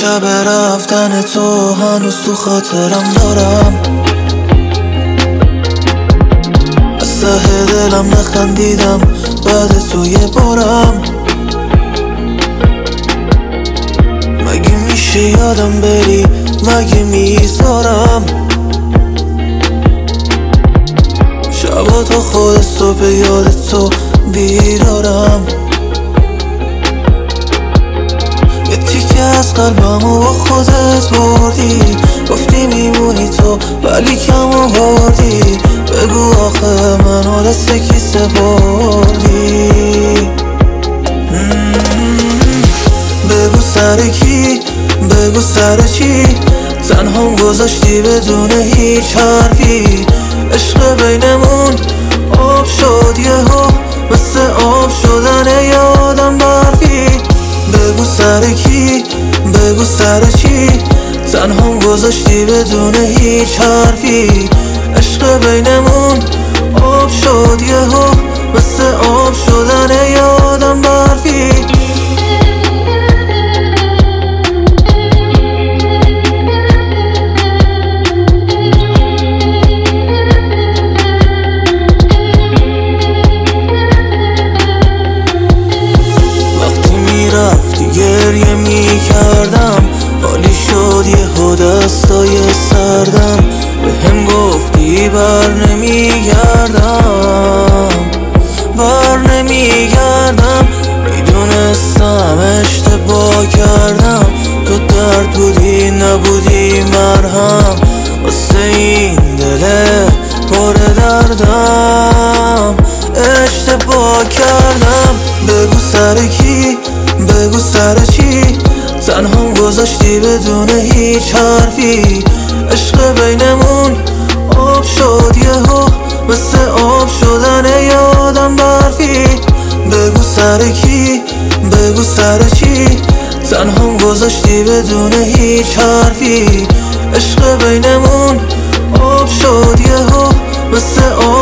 شب رفتن تو هنوز تو خاطرم دارم، از ته دلم نخندیدم بعد تو یه بارم. مگه میشه یادم بری، مگه میذارم شبا تا خود صبح یاد تو بیدارم. یه تیکه از قلبمو با خودت بردی، گفتی میمونی تو ولی کم آوردی. بگو آخه منو دست کی سپردی؟ بگو سر کی، بگو سر چی تنهام گذاشتی بدون هیچ حرفی. عشق بینمون آب شد یهو، مثل آب شدن یادم برفی. بگو سر کی، بگو سر چی تنهام گذاشتی بدون هیچ حرفی. عشق بینمون آب شد یهو، مثل آب شدن یادم برفی. گریه می کردم حالی شد یهو دستای سردم. به هم گفتی بر نمیگردم، بر نمیگردم. میدونستم اشتباه کردم، تو درد بودی نبودی مرهم واسه این دل پر دردم. اشتباه کردم. بگو سر کی، بگو سر چی تنهام گذاشتی بدون هیچ حرفی. عشق بینمون آب شد یهو، مثل آب شدن یادم برفی. بگو سر کی، بگو سر چی تنهام گذاشتی بدون هیچ حرفی. عشق بینمون آب شد یهو، مثل آب